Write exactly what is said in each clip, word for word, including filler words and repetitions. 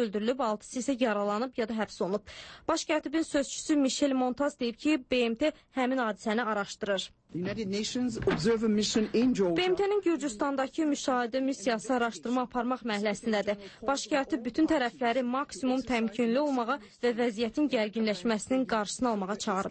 öldürülüb, altısı isə yaralanıb ya da həbs olunub. Baş kətibin sözçüsü Michel Montaz deyib ki, B M T həmin hadisəni araşdırır. B M T-nin Gürcüstandakı müşahidə missiyası araşdırma aparmaq məhləsindədir. Baş kətib bütün tərəfləri maksimum təmkinli olmağa və vəziyyətin gərginləşməsinin qarşısını almağa çağırıb.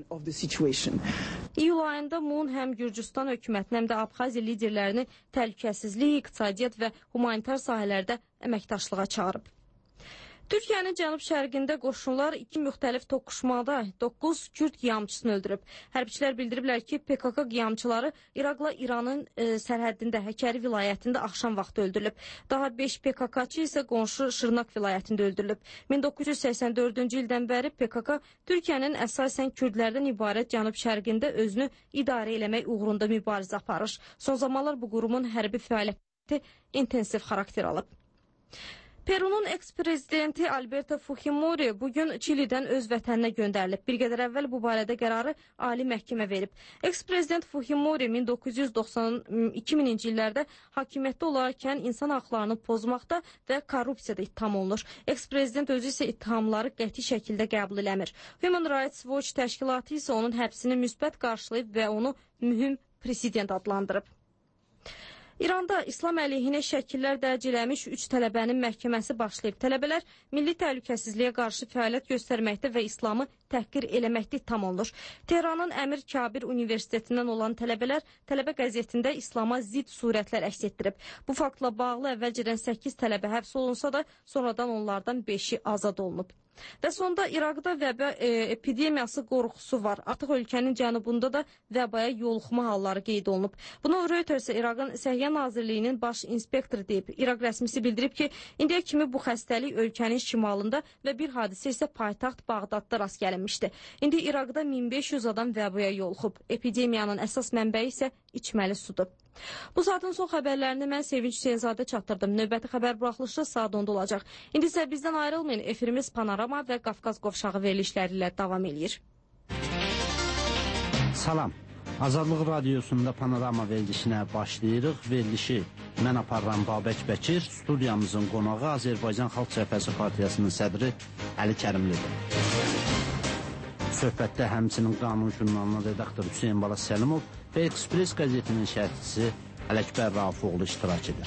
İyul ayında Moon həm Gürcüstan hökumətini, həm də Abxaziya liderlərini təhlükəsizlik, iqtisadiyyat və humanitar sahələrdə əməkdaşlığa çağırıb. Türkiyənin cənub-şərqində qoşunlar iki müxtəlif toqquşmada doqquz Kürd qiyamçısını öldürüb. Hərbçilər bildiriblər ki, P K K qiyamçıları İraqla İranın e, sərhəddində Həkəri vilayətində axşam vaxtı öldürülüb. Daha beş P K K-çı isə qonşu Şırnak vilayətində öldürülüb. min doqquz yüz səksən dördüncü ildən bəri P K K Türkiyənin əsasən Kürdlərdən ibarət cənub-şərqində özünü idarə eləmək uğrunda mübarizə aparır. Son zamanlar bu qurumun hərbi fəaliyyəti intensiv xarakter alıb. Perunun eks-prezidenti Alberto Fujimori bugün Çilidən öz vətəninə göndərilib. Bir qədər əvvəl bu barədə qərarı Ali Məhkəmə verib. Eks-prezident Fujimori min doqquz yüz doxsan iki minci illərdə hakimiyyətdə olarkən insan haqlarını pozmaqda və korrupsiyada ittiham olunur. Eks-prezident özü isə ittihamları qəti şəkildə qəbul eləmir. Human Rights Watch təşkilatı isə onun həbsini müsbət qarşılayıb və onu mühüm president adlandırıb. İranda İslam əleyhinə şəkillər dərc eləmiş üç tələbənin məhkəməsi başlayıb. Tələbələr milli təhlükəsizliyə qarşı fəaliyyət göstərməkdə və İslamı təhqir eləməkdə ittiham olunur. Tehranın Əmir Kabir Universitetindən olan tələbələr tələbə qəzetində İslama zid surətlər əks etdirib. Bu faktla bağlı əvvəlcədən səkkiz tələbə həbs olunsa da sonradan onlardan beşi azad olunub. Və sonda İraqda vəbə e, epidemiyası qorxusu var. Artıq ölkənin cənubunda da vəbaya yoluxma halları qeyd olunub. Bunu Reuters İraqın Səhiyyə Nazirliyinin baş inspektoru deyib. İraq rəsmisi bildirib ki, indiyə kimi bu xəstəlik ölkənin şimalında və bir hadisə isə paytaxt Bağdadda rast gəlinmişdi. İndi İraqda min beş yüz adam vəbaya yoluxub. Epidemiyanın əsas mənbəyi isə içməli sudur. Bu saatın son xəbərlərini mən Sevinç Hüseynzadə çatdırdım. Növbəti xəbər buraxılışı saat onda olacaq. İndi isə bizdən ayrılmayın. Efirimiz Panorama və Qafqaz qovşağı verilişləri ilə davam edir. Salam. Azadlıq Radiosunda Panorama verilişinə başlayırıq. Verilişi mən aparıram Babək Bəkir. Studiyamızın qonağı Azərbaycan Xalq Cəbhəsi Partiyasının sədri Əli Kərimlidir. Söhbətdə həmçinin Qanun jurnalının redaktoru Hüseyin Bala Səlimov və Ekspres qəzetinin şərhçisi Ələkbər Rafifoğlu iştirak edir.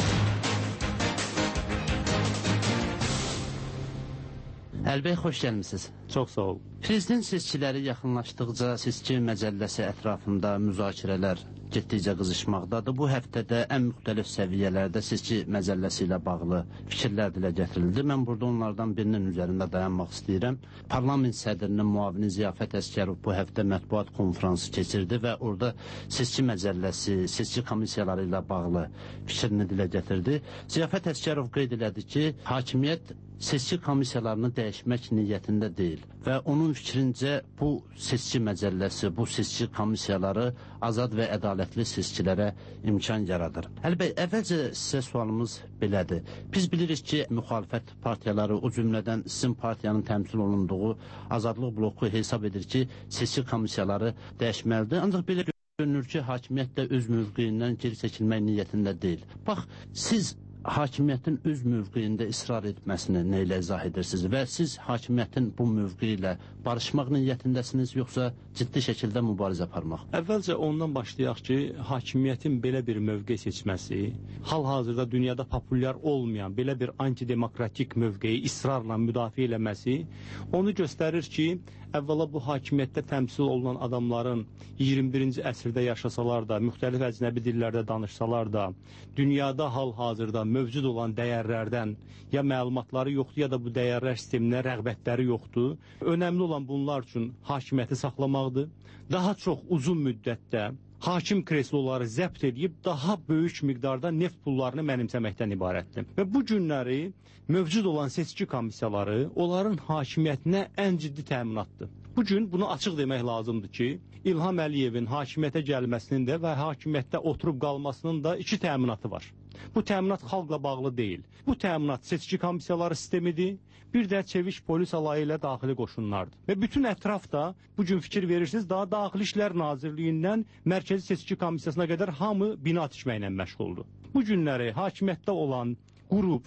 Əlbəy, xoş gəlmişsiniz. Çox sağ ol. Prezident seçkiləri yaxınlaşdıqca seçki məcəlləsi ətrafında müzakirələr getdikcə qızışmaqdadır. Bu həftədə ən müxtəlif səviyyələrdə seçki məcəlləsi ilə bağlı fikirlər dilə gətirildi. Mən burada onlardan birinin üzərində dayanmaq istəyirəm. Parlament sədrinin müavini Ziyafət Əskərov bu həftə mətbuat konfransı keçirdi və orada seçki məcəlləsi, seçki komissiyaları ilə bağlı fikrini dilə gətirdi. Ziyafət Əskərov qeyd elədi ki, hakimiyyət seçki komissiyalarını dəyişmək niyyətində deyil və onun fikrincə bu seçki məcəlləsi, bu seçki komissiyaları azad və ədalətli seçkilərə imkan yaradır. Əlbəttə, əvvəlcə sizə sualımız belədir. Biz bilirik ki, müxalifət partiyaları, o cümlədən sizin partiyanın təmsil olunduğu Azadlıq bloku hesab edir ki, seçki komissiyaları dəyişməlidir. Ancaq belə görünür ki, hakimiyyət də öz mövqeyindən geri çəkilmək niyyətində deyil. Bax, siz hakimiyyətin öz mövqeyində israr etməsini nə ilə izah edirsiniz və siz hakimiyyətin bu mövqeyi ilə barışmaq niyyətindəsiniz, yoxsa ciddi şəkildə mübarizə aparmaq? Əvvəlcə ondan başlayaq ki, hakimiyyətin belə bir mövqe seçməsi, hal-hazırda dünyada populyar olmayan belə bir antidemokratik mövqeyi israrla müdafiə eləməsi onu göstərir ki, əvvəla bu hakimiyyətdə təmsil olunan adamların iyirmi birinci əsrdə yaşasalar da, müxtəlif əcnəbi dillərdə danışsalar da, dünyada hal-hazırda mövcud olan dəyərlərdən ya məlumatları yoxdur, ya da bu dəyərlər sisteminə rəğbətləri yoxdur. Önəmli olan bunlar üçün hakimiyyəti saxlamaqdır. Daha çox uzun müddətdə hakim kresloları zəbt edib daha böyük miqdarda neft pullarını mənimsəməkdən ibarətdir. Və bu günləri mövcud olan seçki komissiyaları onların hakimiyyətinə ən ciddi təminatdır. Bugün bunu açıq demək lazımdır ki, İlham Əliyevin hakimiyyətə gəlməsinin də və hakimiyyətdə oturub qalmasının da iki təminatı var. Bu təminat xalqla bağlı deyil. Bu təminat seçki komissiyaları sistemidir, bir də çeviş polis alayı ilə daxili qoşunlardır. Və bütün ətraf da, bugün fikir verirsiniz, daha Daxili İşlər Nazirliyindən Mərkəzi Seçki Komissiyasına qədər hamı bina tikməklə məşğuldur. Bu günləri hakimiyyətdə olan qrup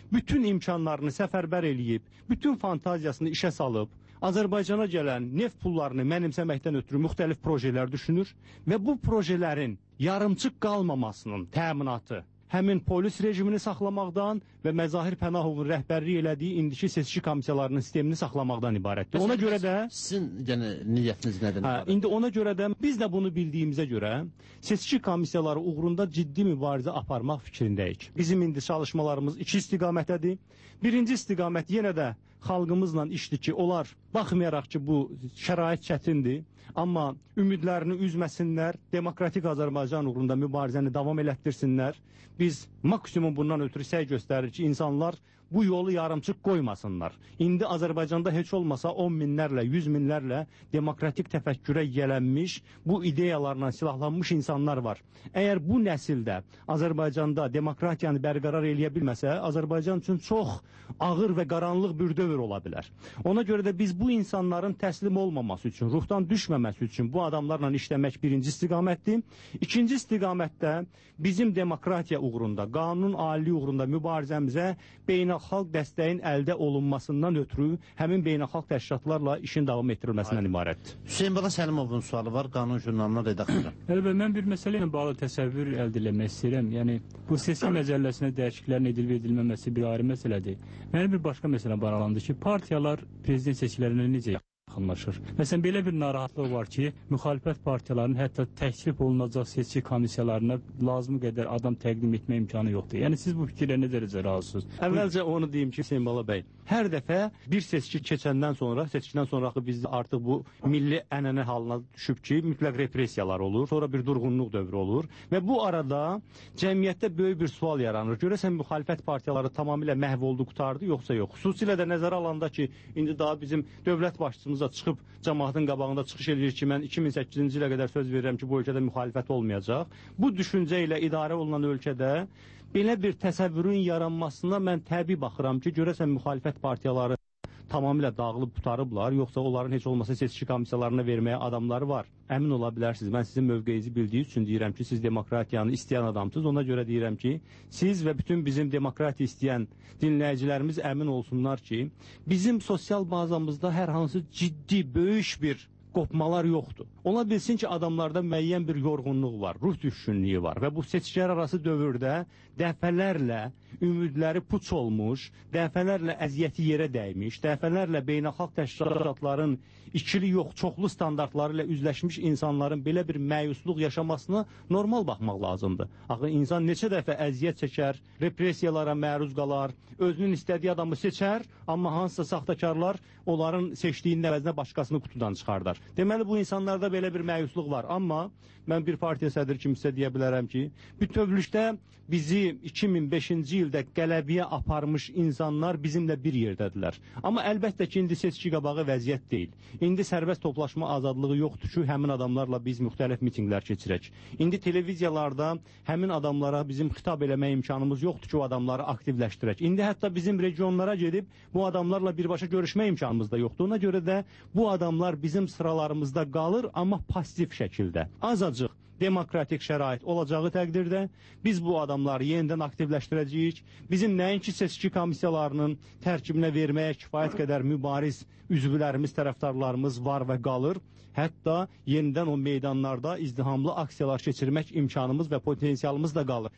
bütün imkanlarını səfərbər eləyib, bütün fantaziyasını işə salıb, Azərbaycana gələn neft pullarını mənimsəməkdən ötürü müxtəlif projelər düşünür və bu projelerin yarımçıq qalmamasının təminatı həmin polis rejimini saxlamaqdan və Məzahir Pənahovun rəhbərlik elədiyi indiki seçki komissiyalarının sistemini saxlamaqdan ibarətdir. Ona görə də sizin yəni niyyətiniz nədir? Hə, indi ona görə də biz də bunu bildiyimizə görə seçki komissiyaları uğrunda ciddi mübarizə aparmaq fikrindəyik. Bizim indi çalışmalarımız iki istiqamətdədir. Birinci istiqamət yenə də xalqımızla işdir ki, onlar baxmayaraq ki, bu şərait çətindir, amma ümidlərini üzməsinlər, demokratik Azərbaycan uğrunda mübarizəni davam elətdirsinlər. Biz maksimum bundan ötürü səy göstərir ki, insanlar bu yolu yarımçıq qoymasınlar. İndi Azərbaycanda heç olmasa on minlərlə, yüz minlərlə demokratik təfəkkürə yələnmiş, bu ideyalarla silahlanmış insanlar var. Əgər bu nəsildə Azərbaycanda demokratiyanı bərqərar eləyə bilməsə, Azərbaycan üçün çox ağır və qaranlıq bir dövr ola bilər. Ona görə də biz bu insanların təslim olmaması üçün, ruhdan düşməməsi üçün bu adamlarla işləmək birinci istiqamətdir. İkinci istiqamətdə bizim demokratiya uğrunda, qanunun aliliyi uğrunda mübarizəmizə beynəlxalq dəstəyin əldə olunmasından ötürü həmin beynəlxalq təşkilatlarla işin davam etdirilməsindən ibarətdir. Hüseyin Bala Səlimovun sualı var, Qanun jurnalına redaktörü. Əlbəttə, mən bir məsələ ilə bağlı təsəvvür əldə etmək istəyirəm. Yəni, bu seçki məcəlləsinə dəyişikliklərin edilib edilməməsi bir ayrı məsələdir. Mənim bir başqa məsələ bağlandı ki, partiyalar prezident seçkilərinə necə yaxınlaşır? Məsələn, belə bir narahatlıq var ki, müxalifət partiyalarının hətta təklif olunacaq seçki komissiyalarına lazım qədər adam təqdim etmə imkanı yoxdur. Yəni, siz bu fikirlə nə dərəcə razısınız? Əvvəlcə onu deyim ki, Hüseyin Bala bəy, hər dəfə bir seçki keçəndən sonra, seçkidən sonraki bizdə artıq bu milli ənənə halına düşüb ki, mütləq repressiyalar olur, sonra bir durğunluq dövrü olur və bu arada cəmiyyətdə böyük bir sual yaranır. Görəsən müxalifət partiyaları tamamilə məhv oldu, qutardı, yoxsa yox? Xüsusilə də nəzərə alanda ki, indi daha bizim dövlət başçımız da çıxıb cəmaatın qabağında çıxış edir ki, mən iki min səkkizinci ilə qədər söz verirəm ki, bu ölkədə müxalifət olmayacaq. Bu düşüncə ilə idarə olunan ölkədə belə bir təsəvvürün yaranmasına mən təbii baxıram ki, görəsən müxalifət partiyaları tamamilə dağılıb qutarıblar, yoxsa onların heç olmasa seçki komissiyalarına verməyə adamları var. Əmin ola bilərsiniz. Mən sizin mövqeyinizi bildiyi üçün deyirəm ki, siz demokratiyanı istəyən adamsınız. Ona görə deyirəm ki, siz və bütün bizim demokratiya istəyən dinləyicilərimiz əmin olsunlar ki, bizim sosial bazamızda hər hansı ciddi, böyük bir qopmalar yoxdur. Ola bilsin ki, adamlarda müəyyən bir yorğunluq var, ruh düşkünlüyü var və bu seçkilər arası dövrdə dəfələrlə ümidləri puç olmuş, dəfələrlə əziyyəti yerə dəymiş, dəfələrlə beynəlxalq təşkilatların ikili yox, çoxlu standartları ilə üzləşmiş insanların belə bir məyusluq yaşamasına normal baxmaq lazımdır. Axı insan neçə dəfə əziyyət çəkər, repressiyalara məruz qalar, özünün istədiyi adamı seçər, amma hansısa saxtakarlar onların seçdiyinin əvəzinə başqasını qutudan çıxardar. Deməli, bu insanlarda belə bir məyusluq var, amma mən bir partiya sədri kimi sizə deyə bilərəm ki, bütövlükdə bizi iki min beşinci ildə qələbiyə aparmış insanlar bizimlə bir yerdədirlər. Amma əlbəttə ki, indi seçki qabağı vəziyyət deyil. İndi sərbəst toplaşma azadlığı yoxdur ki, həmin adamlarla biz müxtəlif mitinglər keçirək. İndi televiziyalarda həmin adamlara bizim xitab eləmə imkanımız yoxdur ki, o adamları aktivləşdirək. İndi hətta bizim regionlara gedib bu adamlarla birbaşa görüşmə imkanımız da yoxdur. Ona görə də bu adamlar bizim sıralarımızda qalır, amma pasiv şəkildə. Azacıq demokratik şərait olacağı təqdirdə biz bu adamları yenidən aktivləşdirəcəyik. Bizim nəinki seçki komissiyalarının tərkibinə verməyə kifayət qədər mübariz üzvlərimiz, tərəfdarlarımız var və qalır. Hətta yenidən o meydanlarda izdihamlı aksiyalar keçirmək imkanımız və potensialımız da qalır.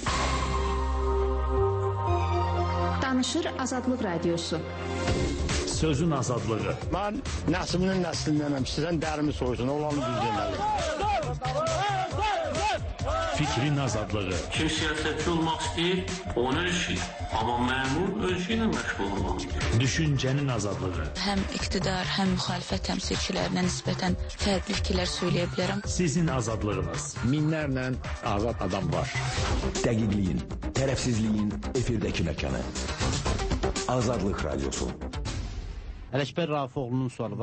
Danışır Azadlıq Radiosu. Sözün azadlığı. Mən nəslinin nəslindənəm. Sizdən dərimi soysun, olanı düz deməli. Fikrin azadlığı. Kim siyasətçi olmaq istəyir, onu ölçür. Amma məmur ölçü ilə məşğul olmaq istəyir. Düşüncənin azadlığı. Həm iqtidar, həm müxalifət təmsilçilərinə nisbətən fərqli fikirlər söyləyə bilərəm. Sizin azadlığınız. Minlərlə azad adam var. Dəqiqliyin, tərəfsizliyin efirdəki məkanı. Azadlıq Radiosu. Ələkbər Rafiqoğlu'nun sualı var.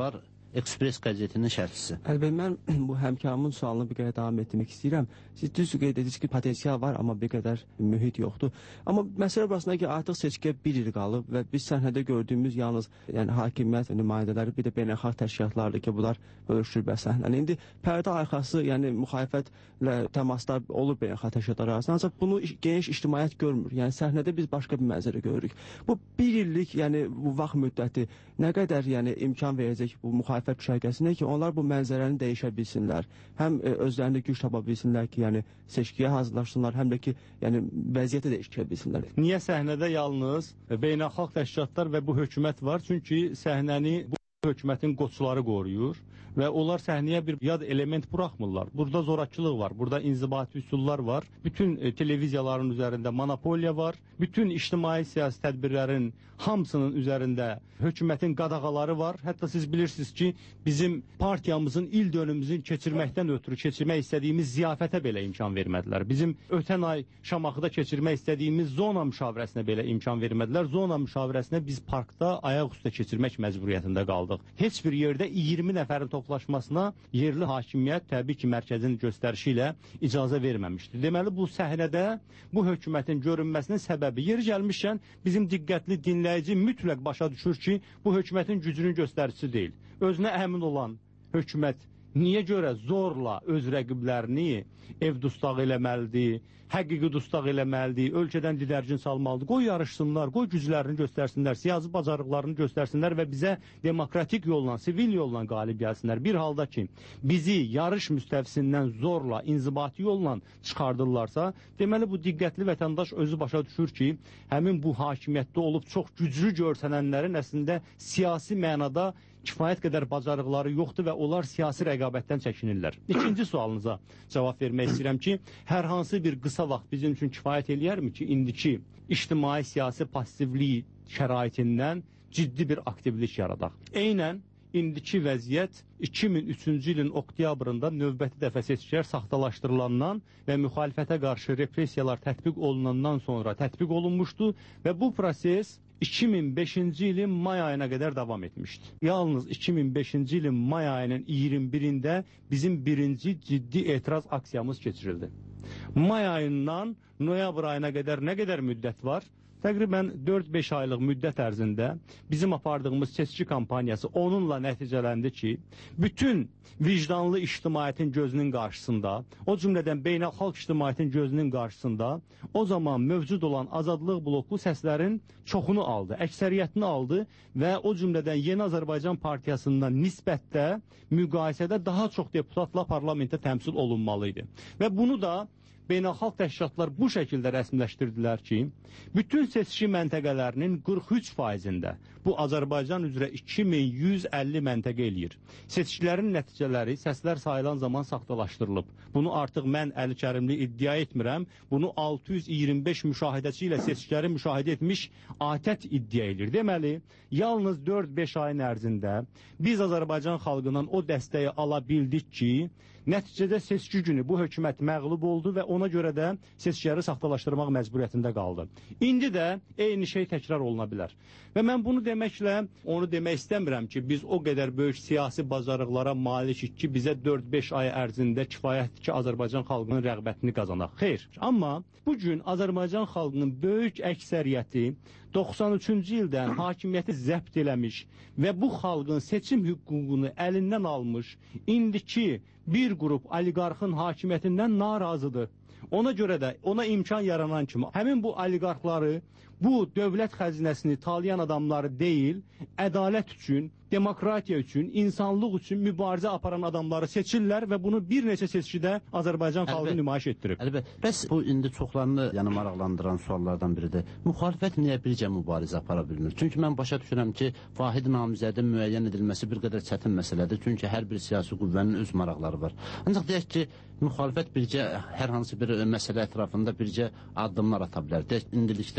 Ekspres qəzetinin şərhçisi. Əlbəttə, mən bu həmkarımın sualını bir qədər davam etdirmək istəyirəm. Siz düz qeyd edirsiniz ki, potensial var, amma bir qədər mühit yoxdur. Amma məsələ burasında ki, artıq seçkiyə bir il qalıb və biz səhnədə gördüyümüz yalnız yəni, hakimiyyət nümayəndələri, bir də beynəlxalq təşkilatlardır ki, bunlar bölüşdür bə səhnəni. İndi pərdə arxası, yəni müxalifətlə təmaslar olur beynəlxalq təşkilatlar arasında, ancaq bunu geniş ictimaiyyət görmür. Yəni səhnədə biz başqa bir mənzərə görürük. Bu bir illik, yəni bu vaxt müddəti nə qədər yəni imkan verəcək bu müxalifət düşərgəsinə ki, onlar bu mənzərəni dəyişə bilsinlər. Həm e, özlərində güc tapa bilsinlər ki, yəni seçkiyə hazırlaşsınlar, həm də ki, yəni vəziyyəti dəyişə bilsinlər. Niyə səhnədə yalnız beynəlxalq təşkilatlar və bu hökumət var? Çünki səhnəni bu hökumətin qoçları qoruyur və onlar səhnəyə bir yad element buraxmırlar. Burada zorakılıq var, burada inzibati üsullar var, bütün e, televiziyaların üzərində monopoliya var, bütün ictimai siyasi tədbirlərin hamısının üzərində hökumətin qadağaları var. Hətta siz bilirsiniz ki, bizim partiyamızın il dönümümüzün keçirməkdən ötürü keçirmək istədiyimiz ziyafətə belə imkan vermədilər. Bizim ötən ay Şamaxıda keçirmək istədiyimiz zona müşavirəsinə belə imkan vermədilər. Zona müşavirəsinə biz parkda ayaq üstə keçirmək məcburiyyətində qaldıq. Heç bir yerdə iyirmi nəfərin toplaşmasına yerli hakimiyyət təbii ki, mərkəzin göstərişi ilə icazə verməmişdir. Deməli, bu səhnədə bu hökumətin görünməsinin səbəbi yeri gəlmişkən bizim diqqətli dinləyici mütləq başa düşür ki, bu hökumətin gücünün göstəricisi deyil. Özünə əmin olan hökumət niyə görə zorla öz rəqiblərini ev dustaq eləməlidir, həqiqi dustaq eləməlidir, ölkədən didərgin salmalıdır, qoy yarışsınlar, qoy güclərini göstərsinlər, siyasi bacarıqlarını göstərsinlər və bizə demokratik yolla, sivil yolla qalib gəlsinlər. Bir halda ki, bizi yarış müstəvisindən zorla, inzibati yolla çıxardırlarsa, deməli bu diqqətli vətəndaş özü başa düşür ki, həmin bu hakimiyyətdə olub çox güclü görsənənlərin əslində siyasi mənada kifayət qədər bacarıqları yoxdur və onlar siyasi rəqabətdən çəkinirlər. İkinci sualınıza cavab vermək istəyirəm ki, hər hansı bir qısa vaxt bizim üçün kifayət eləyərmi ki, indiki ictimai siyasi passivlik şəraitindən ciddi bir aktivlik yaradaq. Eynən indiki vəziyyət iki min üçüncü ilin oktyabrında növbəti dəfə seçkilər saxtalaşdırılandan və müxalifətə qarşı repressiyalar tətbiq olunandan sonra tətbiq olunmuşdu və bu proses iki min beşinci ilin may ayına qədər davam etmişdi. Yalnız iki min beşinci ilin may ayının iyirmi birində bizim birinci ciddi etiraz aksiyamız keçirildi. May ayından noyabr ayına qədər nə qədər müddət var? Təqribən dörd beş aylıq müddət ərzində bizim apardığımız seçki kampaniyası onunla nəticələndi ki, bütün vicdanlı ictimaiyyətin gözünün qarşısında, o cümlədən beynəlxalq ictimaiyyətin gözünün qarşısında o zaman mövcud olan Azadlıq bloklu səslərin çoxunu aldı, əksəriyyətini aldı və o cümlədən Yeni Azərbaycan Partiyasından nisbətdə müqayisədə daha çox deputatla parlamentə təmsil olunmalıydı. Və bunu da beynəlxalq təşkilatlar bu şəkildə rəsmiləşdirdilər ki, bütün seçki məntəqələrinin qırx üç faizində bu Azərbaycan üzrə iki min yüz əlli məntəqə eləyir. Seçkilərin nəticələri səslər sayılan zaman saxtalaşdırılıb. Bunu artıq mən Əli Kərimli iddia etmirəm. Bunu altı yüz iyirmi beş müşahidəçi ilə seçkiləri müşahidə etmiş ATƏT iddia edir. Deməli, yalnız dörd beş ayın ərzində biz Azərbaycan xalqından o dəstəyi ala bildik ki, nəticədə seçki günü bu hökumət məğlub oldu və ona görə də seçkiləri saxtalaşdırmaq məcburiyyətində qaldı. İndi də eyni şey təkrar oluna bilər. Və mən bunu deməklə, onu demək istəmirəm ki, biz o qədər böyük siyasi bacarıqlara malikik ki, bizə dörd beş ay ərzində kifayətdir ki, Azərbaycan xalqının rəğbətini qazanaq. Xeyr. Amma bugün Azərbaycan xalqının böyük əksəriyyəti doxsan üçüncü ildən hakimiyyəti zəbt eləmiş və bu xalqın seçim hüququnu əlindən almış, indiki bir qrup oliqarxın hakimiyyətindən narazıdır. Ona görə də ona imkan yaranan kimi həmin bu oliqarxları, bu dövlət xəzinəsini talayan adamları deyil, ədalət üçün, demokratiya üçün, insanlıq üçün mübarizə aparan adamları seçirlər və bunu bir neçə seçkidə Azərbaycan xalqı nümayiş etdirib. Əlbəttə. Bəs bu indi çoxlarını yəni maraqlandıran suallardan biridir. Müxalifət niyə bircə mübarizə apara bilmir? Çünki mən başa düşürəm ki, vahid namizədin müəyyən edilməsi bir qədər çətin məsələdir. Çünki hər bir siyasi qüvvənin öz maraqları var. Ancaq deyək ki, müxalifət bircə hər hansı bir məsələ ətrafında bircə addımlar ata bilər. Deyək, indilikdə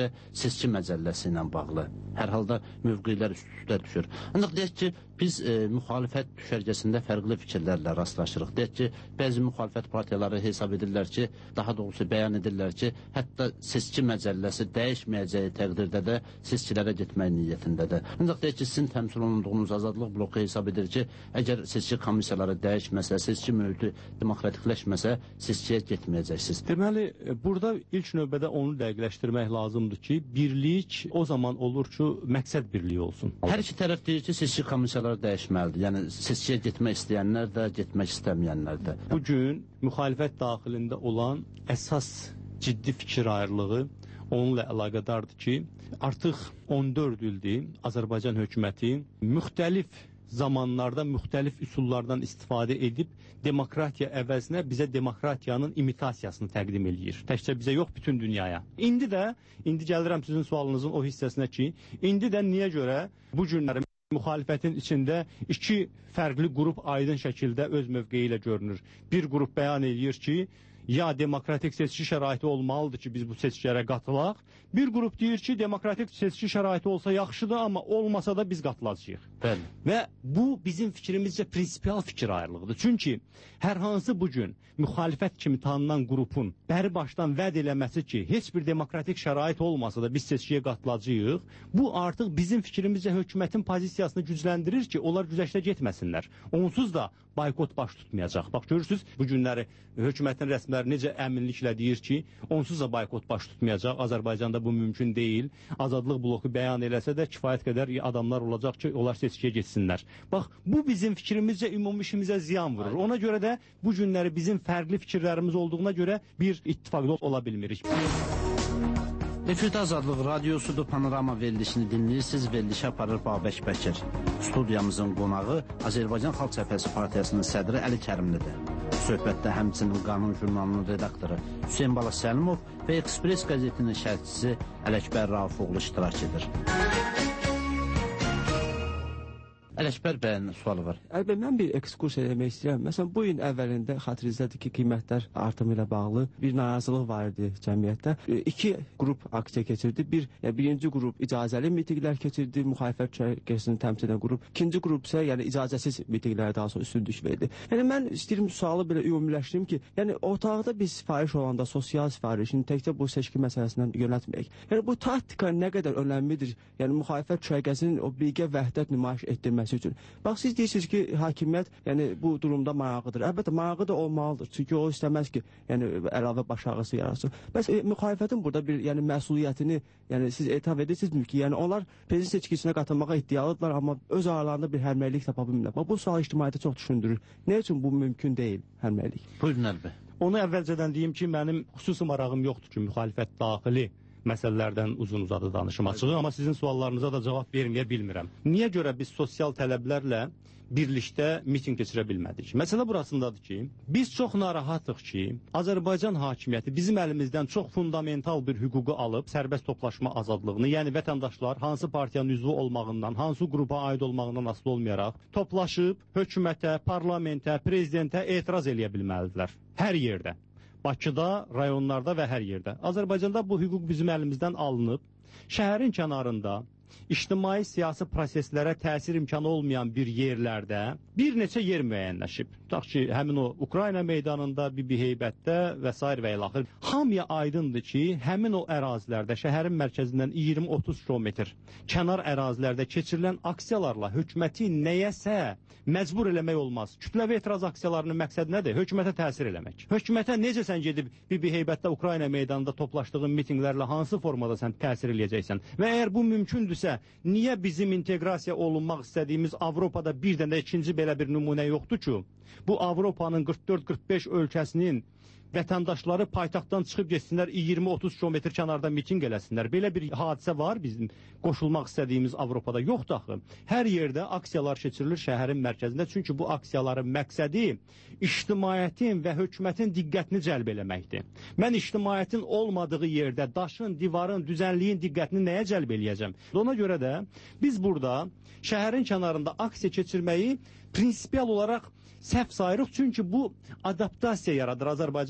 seçki məcəlləsi ilə bağlı hər halda mövqelər üst-üstə düşür. Ancaq deyək ki, biz e, müxalifət düşərgəsində fərqli fikirlərlə rastlaşırıq. Deyək ki, bəzi müxalifət partiyaları hesab edirlər ki, daha doğrusu bəyan edirlər ki, hətta seçki məcəlləsi dəyişməyəcəyi təqdirdə də seçkilərə getmək niyyətindədir. Ancaq deyək ki, sizin təmsil olunduğunuz Azadlıq bloku hesab edir ki, əgər seçki komissiyaları dəyişməsə, seçki mühiti demokratikləşməsə, seçkiyə getməyəcəksiniz. Deməli, burada ilk növbədə onu dəqiqləşdirmək lazımdır ki, birlik o zaman olur ki, məqsəd birliyi olsun. Hər iki tərəf deyir ki, seçki komissiyaları dəyişməlidir. Yəni, seçkiyə getmək istəyənlər də, getmək istəməyənlər də. Bugün müxalifət daxilində olan əsas ciddi fikir ayrılığı onunla əlaqədardır ki, artıq on dörd ildir Azərbaycan hökuməti müxtəlif zamanlarda müxtəlif üsullardan istifadə edib demokratiya əvəzinə bizə demokratiyanın imitasiyasını təqdim eləyir. Təkcə bizə yox, bütün dünyaya. İndi də, indi gəlirəm sizin sualınızın o hissəsinə ki, indi də niyə görə bu günləri müxalifətin içində iki fərqli qrup aydın şəkildə öz mövqeyi ilə görünür. Bir qrup bəyan eləyir ki, ya demokratik seçki şəraiti olmalıdır ki, biz bu seçkilərə qatılaq. Bir qrup deyir ki, demokratik seçki şəraiti olsa yaxşıdır, amma olmasa da biz qatılacağıq. Bəli. Və bu bizim fikrimizcə prinsipial fikir ayrılığıdır. Çünki hər hansı bugün müxalifət kimi tanınan qrupun bəri başdan vəd eləməsi ki, heç bir demokratik şərait olmasa da biz seçkiyə qatılacağıq, bu artıq bizim fikrimizcə hökumətin pozisiyasını gücləndirir ki, onlar güzəştə getməsinlər. Onsuz da boykot baş tutmayacaq. Bax, görürsünüz, bu günləri hökumətin rəsmiləri necə əminliklə deyir ki, onsuz da boykot baş tutmayacaq. Azərbaycanda bu mümkün deyil. Azadlıq bloku bəyan eləsə də kifayət qədər adamlar olacaq ki, onlar seçkiyə getsinlər. Bax, bu bizim fikrimizcə ümumi işimizə ziyan vurur. Ona görə də bu günləri bizim fərqli fikirlərimiz olduğuna görə bir ittifaqda ola bilmirik. Efirdə Azadlıq Radiosudur, Panorama verilişini dinləyirsiniz, verilişi aparır Babək Bəkir. Studiyamızın qonağı Azərbaycan Xalq Cəbhəsi Partiyasının sədri Əli Kərimlidir. Söhbətdə həmçinin Qanun jurnalının redaktoru Hüseyin Bala Səlimov və Ekspres qəzetinin şərhçisi Ələkbər Raufoğlu iştirak edir. Ələkbər bəyin sualı var. Əlbəttə, mən bir ekskursiya eləmək istəyirəm. Məsələn, bu il əvvəlində xatırınızdadır ki, qiymətlər artımı ilə bağlı bir narazılıq var idi cəmiyyətdə. İki qrup aksiya keçirdi. Bir, yəni, birinci qrup icazəli mitinqlər keçirdi, müxalifət düşərgəsini təmsil edən qrup. İkinci qrup isə yəni icazəsiz mitinqlərə daha sonra üstünlük verdi. Yəni mən istəyirəm sualı belə ümumiləşdirim ki, yəni otaqda biz sifariş olanda sosial sifarişini təkcə bu seçki məsələsindən yönəltməyək. Yəni bu taktika nə qədər önəmlidir? Yəni müxalifət düşərgəsinin o birgə vəhdət nümayiş etdirməsi üçün. Bax, siz deyirsiniz ki, hakimiyyət yəni bu durumda maraqlıdır. Əlbəttə, marağı da olmalıdır. Çünki o istəməz ki, yəni əlavə baş ağrısı yaratsın. Bəs e, müxalifətin burada bir yəni məsuliyyətini, yəni siz etiraf edirsinizmi ki, yəni onlar prezident seçkisinə qatılmağa iddialıdırlar, amma öz aralarında bir hərməklik tapa bilmirlər. Bax, bu sual ictimaiyyəti çox düşündürür. Nə üçün bu mümkün deyil, hərməklik? Buyurun Əlbə. Onu əvvəlcədən deyim ki, mənim xüsusi marağım yoxdur ki, müxalifət daxili məsələlərdən uzun-uzadı danışım açığı, amma sizin suallarınıza da cavab verməyə bilmirəm. Niyə görə biz sosial tələblərlə birlikdə miting keçirə bilmədik? Məsələ burasındadır ki, biz çox narahatıq ki, Azərbaycan hakimiyyəti bizim əlimizdən çox fundamental bir hüququ alıb, sərbəst toplaşma azadlığını, yəni vətəndaşlar hansı partiyanın üzvü olmağından, hansı qrupa aid olmağından asılı olmayaraq, toplaşıb hökumətə, parlamentə, prezidentə etiraz eləyə bilməlidirlər. Hər yerdə. Bakıda, rayonlarda və hər yerdə. Azərbaycanda bu hüquq bizim əlimizdən alınıb, şəhərin kənarında, ictimai siyasi proseslərə təsir imkanı olmayan bir yerlərdə bir neçə yer müəyyənləşib. Tutaq ki, həmin o Ukrayna meydanında, Bibi Heybətdə və s. və ilaxır. Hamıya aydındır ki, həmin o ərazilərdə, şəhərin mərkəzindən iyirmi otuz kilometr kənar ərazilərdə keçirilən aksiyalarla hökuməti nəyəsə məcbur eləmək olmaz. Kütləvi etiraz aksiyalarının məqsədi nədir? Hökumətə təsir eləmək. Hökumətə necə sən gedib Bibi Heybətdə, Ukrayna meydanında toplaşdığın mitinqlərlə hansı formada sən təsir eləyəcəksən? Və əgər bu mümkündürsə, niyə bizim inteqrasiya olunmaq istədiyimiz Avropada bir dənə ikinci belə bir nümunə yoxdur ki, bu Avropanın qırx dörd qırx beş ölkəsinin vətəndaşları paytaxtdan çıxıb getsinlər, iyirmi otuz kilometr kənarda miting eləsinlər. Belə bir hadisə var bizim qoşulmaq istədiyimiz Avropada. Yoxdur axı. Hər yerdə aksiyalar keçirilir şəhərin mərkəzində. Çünki bu aksiyaların məqsədi ictimaiyyətin və hökumətin diqqətini cəlb eləməkdir. Mən ictimaiyyətin olmadığı yerdə daşın, divarın, düzənliyin diqqətini nəyə cəlb eləyəcəm? Ona görə də biz burada şəhərin kənarında aksiya keçirməyi prinsipial olaraq səhv sayırıq, çünki bu adaptasiya yaradır Azərbaycan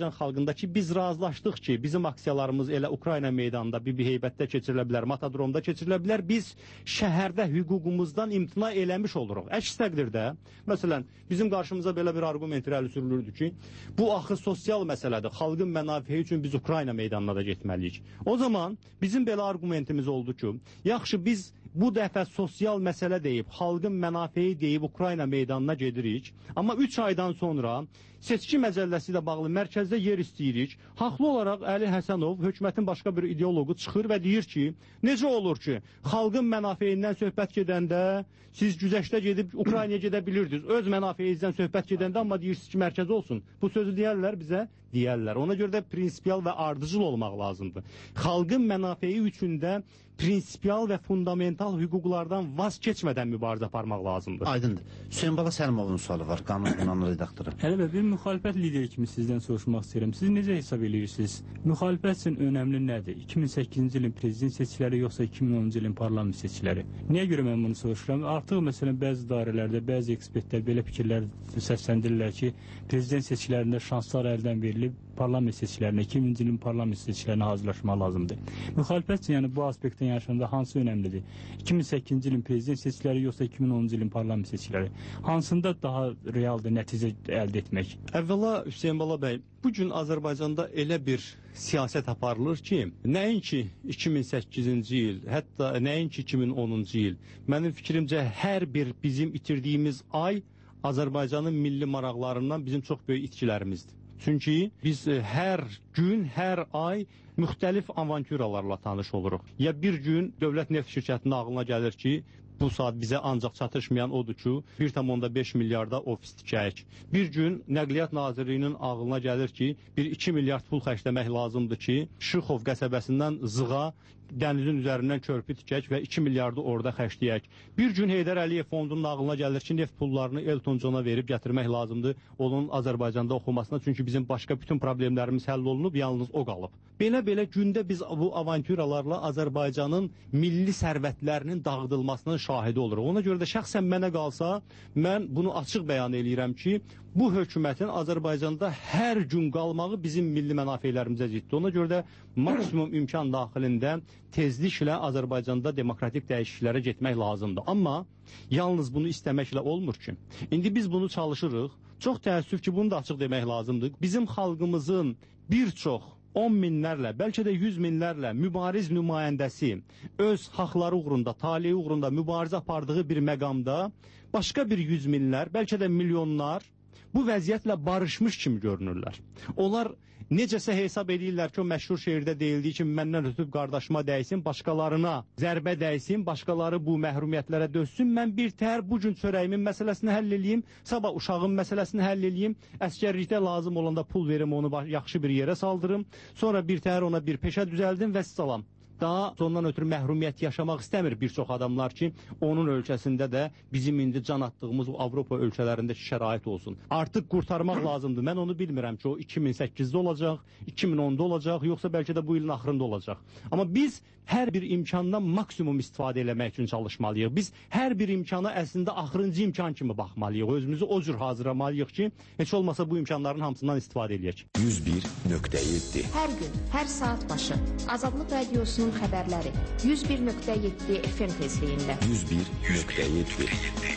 Azərbaycan xalqında ki, biz razılaşdıq ki, bizim aksiyalarımız elə Ukrayna meydanında, Bibi Heybətdə keçirilə bilər, Matadromda keçirilə bilər. Biz şəhərdə hüququmuzdan imtina eləmiş oluruq. Əks təqdirdə, məsələn, bizim qarşımıza belə bir argument irəli sürülürdü ki, bu axı sosial məsələdir. Xalqın mənafeyi üçün biz Ukrayna meydanına da getməliyik. O zaman bizim belə argumentimiz oldu ki, yaxşı biz bu dəfə sosial məsələ deyib, xalqın mənafeyi deyib Ukrayna meydanına gedirik. Amma üç aydan sonra seçki məcəlləsi ilə bağlı mərkəzdə yer istəyirik. Haqlı olaraq Əli Həsənov, hökumətin başqa bir ideologu çıxır və deyir ki, necə olur ki, xalqın mənafeyindən söhbət gedəndə siz güzəştə gedib Ukraynaya gedə bilirdiniz. Öz mənafeyinizdən söhbət gedəndə amma deyirsiniz ki, mərkəz olsun. Bu sözü deyərlər bizə, deyərlər. Ona görə də prinsipial və ardıcıl olmaq lazımdır. Xalqın mənafeyi üçün də prinsipial və fundamental hüquqlardan vaz keçmədən mübarizə aparmaq lazımdır. Aydındır. Hüseyin Bala Səlimovun sualı var, qanun qunanlı redaktoru. Hələ bir müxalifət lideri kimi sizdən soruşmaq istəyirəm. Siz necə hesab edirsiniz? Müxalifət üçün önəmli nədir? iki min səkkizinci ilin prezident seçkiləri yoxsa iki min onuncu ilin parlament seçkiləri? Niyə görə mən bunu soruşuram? Artıq məsələn bəzi dairələrdə, bəzi ekspertlər belə fikirlər səsləndirirlər ki, prezident seçkilərində şanslar əldən verilib, parlament seçkilərinə, iki minci ilin parlament seçkilərinə hazırlaşmaq lazımdır. Müxalifət üçün yəni bu aspektdən yaşında hansı önəmlidir? iki min səkkizinci ilin prezident seçkiləri yoxsa iki min onuncu ilin parlament seçkiləri? Hansında daha realdır nəticə əldə etmək? Əvvəla Hüseyin Bala bəy, bugün Azərbaycanda elə bir siyasət aparılır ki, nəinki iki min səkkizinci il, hətta nəinki iki min onuncu il. Mənim fikrimcə hər bir bizim itirdiyimiz ay Azərbaycanın milli maraqlarından bizim çox böyük itkilərimizdir. Çünki biz hər gün, hər ay müxtəlif avantüralarla tanış oluruq. Ya bir gün dövlət neft şirkətinin ağlına gəlir ki, bu saat bizə ancaq çatışmayan odur ki, bir tam beş milyarda ofis tikəyik. Bir gün Nəqliyyat Nazirliyinin ağlına gəlir ki, bir iki milyard pul xərcləmək lazımdır ki, Şıxov qəsəbəsindən Zığa dənizin üzərindən körpü tikək və iki milyardı orada xərcləyək. Bir gün Heydər Əliyev fondunun ağlına gəlir ki, neft pullarını Elton Johna verib gətirmək lazımdır onun Azərbaycanda oxumasına, çünki bizim başqa bütün problemlərimiz həll olunub, yalnız o qalıb. Belə-belə gündə biz bu avantüralarla Azərbaycanın milli sərvətlərinin dağıdılmasının şahidi oluruq. Ona görə də şəxsən mənə qalsa, mən bunu açıq bəyan eləyirəm ki, bu hökumətin Azərbaycanda hər gün qalmağı bizim milli mənafeylərimizə ziddir. Ona görə də maksimum imkan daxilində tezliklə Azərbaycanda demokratik dəyişikliklərə getmək lazımdır. Amma yalnız bunu istəməklə olmur ki. İndi biz bunu çalışırıq. Çox təəssüf ki, bunu da açıq demək lazımdır. Bizim xalqımızın bir çox on minlərlə, bəlkə də yüz minlərlə mübariz nümayəndəsi öz haqları uğrunda, taleyi uğrunda mübarizə apardığı bir məqamda başqa bir yüz minlər, bəlkə də milyonlar bu vəziyyətlə barışmış kimi görünürlər. Onlar necəsə hesab edirlər ki, o məşhur şeirdə deyildiyi kimi məndən ötüb qardaşıma dəysin, başqalarına zərbə dəysin, başqaları bu məhrumiyyətlərə dözsün, mən bir təhər bugün çörəyimin məsələsini həll eləyim, sabah uşağın məsələsini həll eləyim, əskərlikdə lazım olanda pul verim, onu yaxşı bir yerə saldırım, sonra bir təhər ona bir peşə düzəldim və salam. Daha ondan ötürü məhrumiyyət yaşamaq istəmir bir çox adamlar ki, onun ölkəsində də bizim indi can attığımız o Avropa ölkələrindəki şərait olsun. Artıq qurtarmaq lazımdır. Mən onu bilmirəm ki, o iki min səkkizdə olacaq, iki min onda olacaq, yoxsa bəlkə də bu ilin axırında olacaq. Amma biz hər bir imkandan maksimum istifadə eləmək üçün çalışmalıyıq. Biz hər bir imkana əslində axırıncı imkan kimi baxmalıyıq. Özümüzü o cür hazırlamalıyıq ki, heç olmasa bu imkanların hamısından istifadə eləyək. yüz bir nöqtə yeddi. Hər gün, hər saat başı Azadlıq Radiosunun xəbərləri yüz bir nöqtə yeddi F M tezliyində. yüz bir nöqtə yeddi.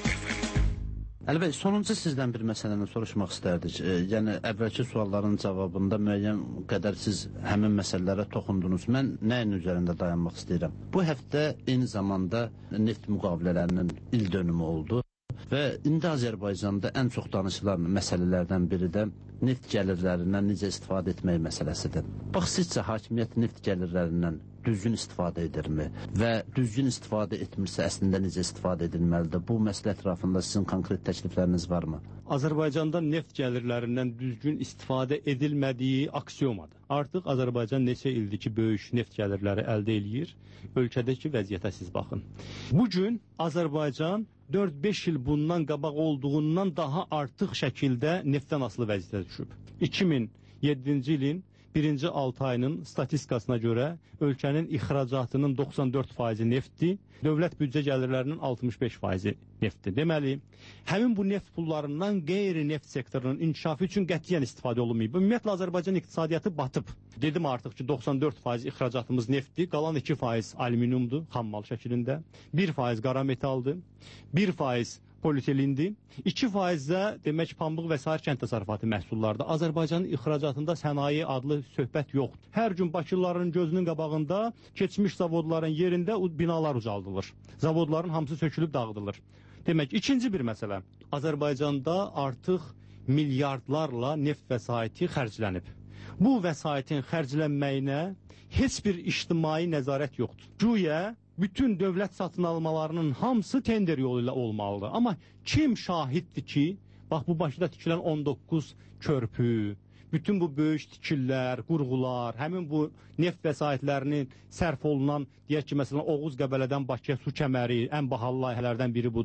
Əli bəy, sonuncu sizdən bir məsələni soruşmaq istərdik. E, yəni, əvvəlki sualların cavabında müəyyən qədər siz həmin məsələlərə toxundunuz. Mən nəyin üzərində dayanmaq istəyirəm? Bu həftə eyni zamanda neft müqavilələrinin il dönümü oldu və indi Azərbaycanda ən çox danışılan məsələlərdən biri də neft gəlirlərindən necə istifadə etmək məsələsidir. Bax, sizcə hakimiyyət neft gəlirlərindən düzgün istifadə edirmi və düzgün istifadə etmirsə əslində necə istifadə edilməlidir? Bu məsələ ətrafında sizin konkret təklifləriniz varmı? Azərbaycanda neft gəlirlərindən düzgün istifadə edilmədiyi aksiomadır. Artıq Azərbaycan neçə ildir ki, böyük neft gəlirləri əldə eləyir. Ölkədəki vəziyyətə siz baxın. Bugün Azərbaycan dörd beş il bundan qabaq olduğundan daha artıq şəkildə neftdən asılı vəziyyətə düşüb. iki min yeddinci ilin birinci altı ayının statistikasına görə ölkənin ixracatının doxsan dörd faizi neftdir, dövlət büdcə gəlirlərinin altmış beş faizi neftdir. Deməli, həmin bu neft pullarından qeyri-neft sektorunun inkişafı üçün qətiyyən istifadə olunmayıb. Ümumiyyətlə, Azərbaycan iqtisadiyyatı batıb. Dedim artıq ki, doxsan dörd faiz ixracatımız neftdir, qalan iki faiz alüminiumdur, xammal şəklində, bir faiz qara metaldır, bir faiz polietelindir, iki faiz də demək pambıq və sair kənd təsərrüfatı məhsullardır. Azərbaycanın ixracatında sənaye adlı söhbət yoxdur. Hər gün Bakılıların gözünün qabağında keçmiş zavodların yerində binalar ucaldılır. Zavodların hamısı sökülüb dağıdılır. Demək, ikinci bir məsələ. Azərbaycanda artıq milyardlarla neft vəsaiti xərclənib. Bu vəsaitin xərclənməyinə heç bir ictimai nəzarət yoxdur. Güya bütün dövlət satın almalarının hamısı tender yolu ilə olmalıdır. Amma kim şahiddir ki, bax bu Bakıda tikilən on doqquz körpü, bütün bu böyük tikillər, qurğular, həmin bu neft vəsaitlərinin sərf olunan, deyək ki, məsələn, Oğuz Qəbələdən Bakıya su kəməri, ən bahalı layihələrdən biri budur.